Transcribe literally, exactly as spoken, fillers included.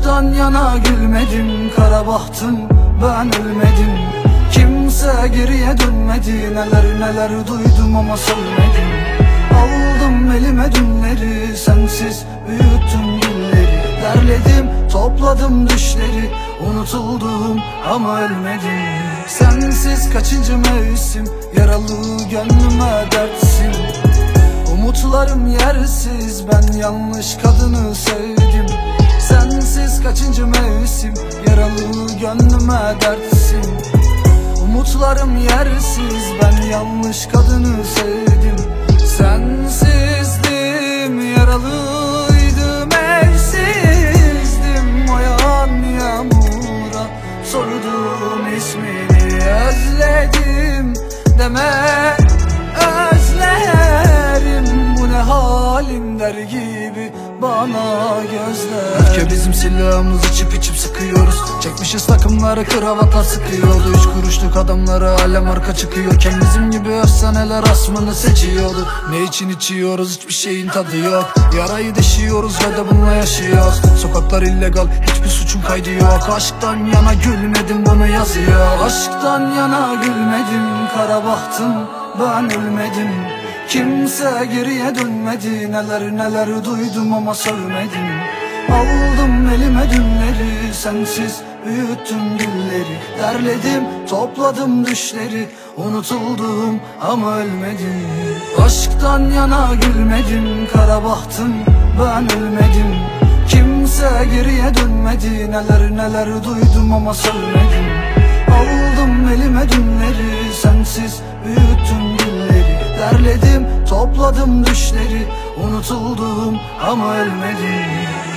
Aşktan yana gülmedim, kara bahtım ben ölmedim. Kimse geriye dönmedi, neler neler duydum ama söylemedim. Aldım elime dünleri, sensiz büyüttüm gülleri. Derledim topladım düşleri, unutuldum ama ölmedim. Sensiz kaçıncı mevsim, yaralı gönlüme dertsin. Umutlarım yersiz, ben yanlış kadını sevdim. Sensiz kaçıncı mevsim, yaralı gönlüme dertsin. Umutlarım yersiz, ben yanlış kadını sevdim. Sensizdim, yaralıydım, evsizdim. O yağan yağmura sordum ismini, özledim deme özlerim. Bu ne halin der gibi bana gözler. Ülke bizim silahımız, içip içip sıkıyoruz. Çekmişiz takımları, kravatlar sıkıyordu. Üç kuruşluk adamlara alem arka çıkıyorken bizim gibi efsaneler asmını seçiyordu. Ne için içiyoruz, hiçbir şeyin tadı yok. Yarayı deşiyoruz ve de bununla yaşıyoruz. Sokaklar illegal, hiçbir suçun kaydı yok. Aşktan yana gülmedim, bunu yazıyor. Aşktan yana gülmedim, kara bahtım ben ölmedim. Kimse geriye dönmedi, neler neler duydum ama söylemedim. Aldım elime dünleri, sensiz büyüttüm gülleri. Derledim topladım düşleri, unutuldum ama ölmedim. Aşktan yana gülmedim, kara bahtım ben ölmedim. Kimse geriye dönmedi, neler neler duydum ama söylemedim. Aldım elime dünleri, sensiz büyüttüm gülleri. Derledim topladım düşleri, unutuldum ama ölmedim.